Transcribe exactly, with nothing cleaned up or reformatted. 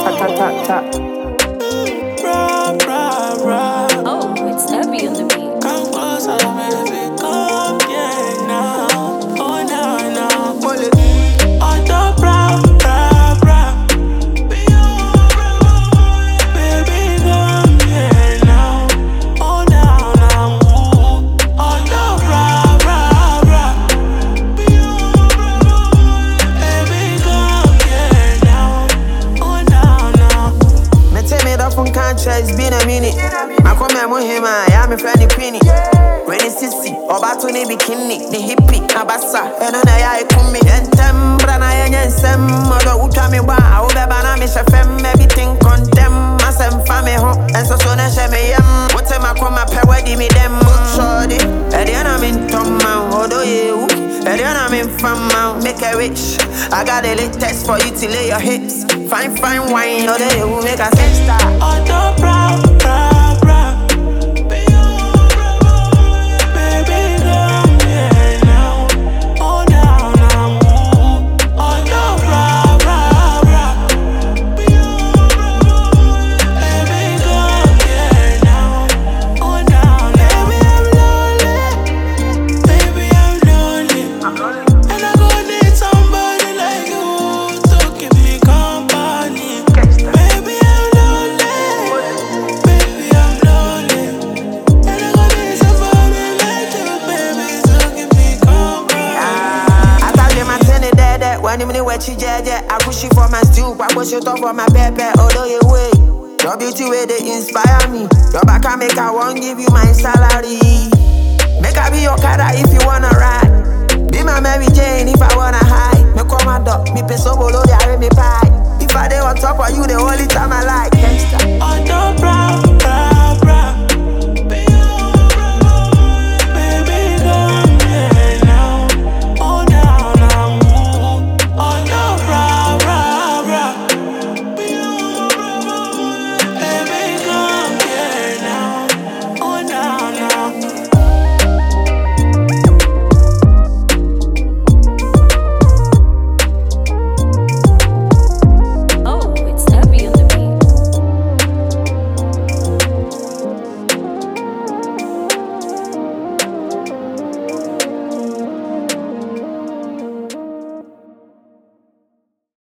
Ta ta ta ta. Rah, rah, rah. Oh, it's heavy on the beat. Come closer, baby, come here now. Oh, now, now. Pull it. On top, rah, rah, rah. Baby, come here now. Oh, now, now. On top, rah, rah, rah. Baby, come here now. Oh, now, now. Me take me off from country, it's been a minute. I come here with him, I am a friendly queenie. When it's sissy, or back to the bikini, the hippie, Abassa, and then I come me. And them, Brana, and some mother who tell me why I will be banana, Miss Fem, everything condemn. I send family home, and so soon as I may am. What's my come up, where me them, shorty. And then I'm in Tom Mount, although you, and then I'm in Fam Mount, make a rich. I got a latest for you to lay your hips. Fine, fine wine, or they will make a sex star. On top, rah, rah, rah. Baby, come here now. Oh, now, now. On top, rah, rah, rah. Baby, come here now. Oh, now, now. Baby, I'm lonely. Baby, I'm lonely. And I gon' need somebody like you to keep me company. Baby, I'm lonely. Baby, I'm lonely. And I gon' need somebody like you, baby, to keep me company. I thought you might send it there, that when you mean what you did, I push you for my stew, I push you for my baby, although you wait. Your beauty way they inspire me. Your back I make I won't give you my salary. Make I be your cara if you wanna ride. Be my Mary Jane if I wanna hide. Me call my dog, me pay so below the me pie. If I dey on top of you the only time I like. On top,